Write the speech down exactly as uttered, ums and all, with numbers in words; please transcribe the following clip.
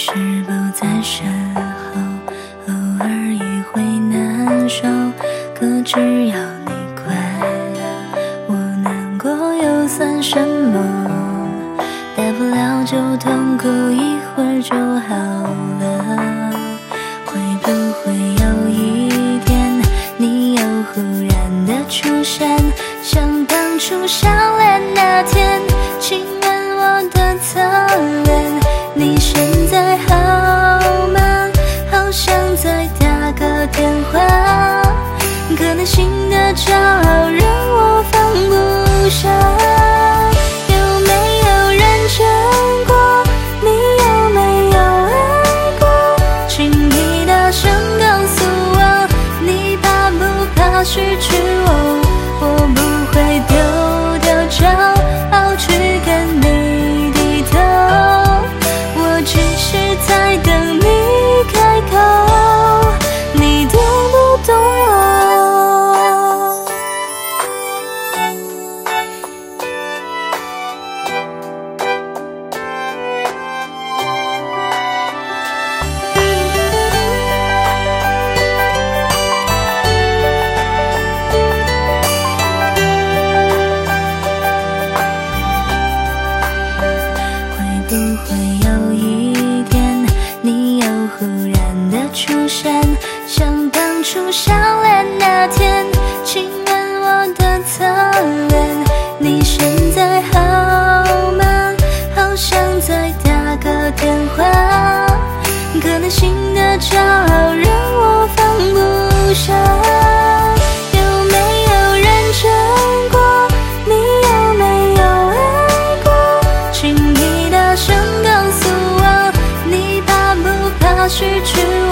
是不在身后，偶尔也会难受，可只要你快乐，我难过又算什么？大不了就痛哭一会儿就好了。会不会有一天，你又忽然的出现，像当初相恋那天，亲吻我的侧脸？你现在好吗？好想再打个电话，可能新的骄傲让我放不下。有没有认真过？你有没有爱过？请你大声告诉我，你怕不怕失去我？我不会丢掉骄傲去跟你低头，我只是在等你开口，你懂不懂我？会不会有一天，你又忽然的出现，像当初相恋那天，亲吻我的侧脸？你现在好吗？好想再打个电话，可能新的骄傲让我放不下。有没有认真过？你有没有爱过？请你大声告诉我，你怕不怕失去我？